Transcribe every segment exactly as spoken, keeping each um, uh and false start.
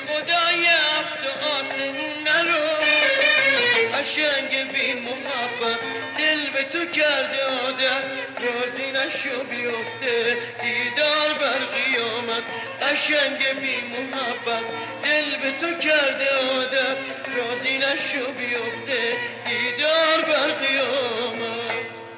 خدای هفت آسمون نرو، قشنگ بی محبت دل به تو کرده عادت، راضی نشو بیفته دیدار بر قیامت. قشنگ بی محبت دل به تو کرده عادت، راضی نشو بیفته دیدار بر قیامت.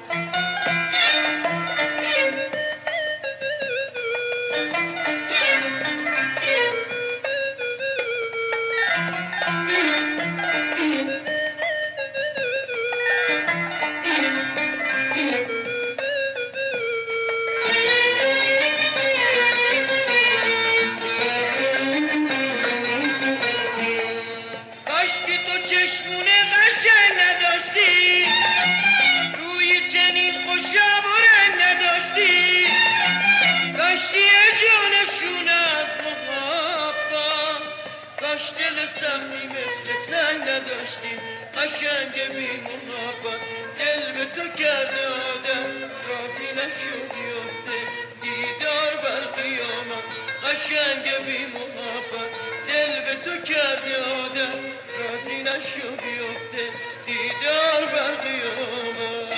سختی مثل سنگ نداشتی، قشنگ بی محبت دل به تو کرده عادت، راضی نشو بیفته دیدار بر قیامت. قشنگ بی محبت دل به تو کرده عادت، راضی نشو بیفته دیدار بر قیامت.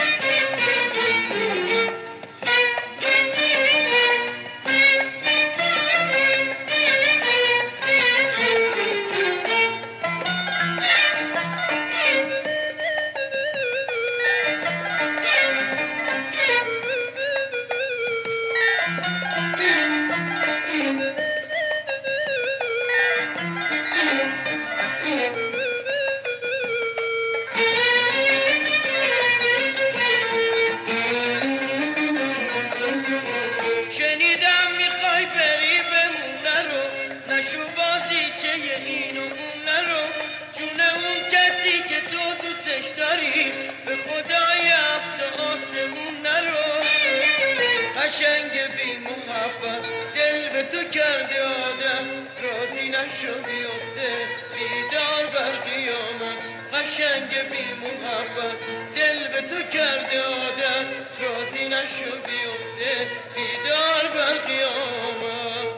به خدای هفت آسمون نرو، قشنگ بی محبت دل به تو کرده عادت، راضی نشو بیفته دیدار بر قیامت. قشنگ بی محبت دل به تو کرده عادت، راضی نشو بیفته دیدار بر قیامت.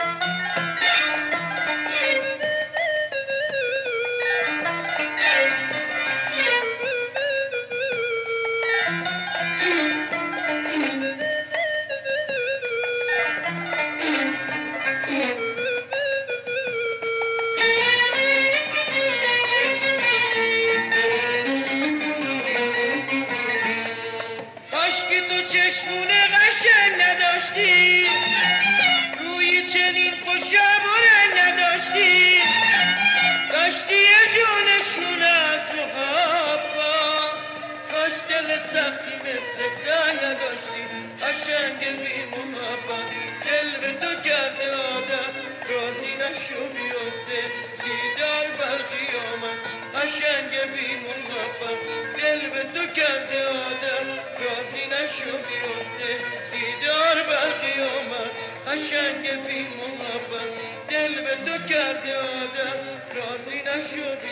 سختی مثل سنگ نداشتی، قشنگ بی محبت دل به تو کرده عادت، راضی نشو بیفته دیدار بر قیامت. قشنگ بی محبت دل به تو کرده عادت، راضی نشو بیفته دیدار بر قیامت. قشنگ بی محبت دل به تو کرده عادت، راضی نشو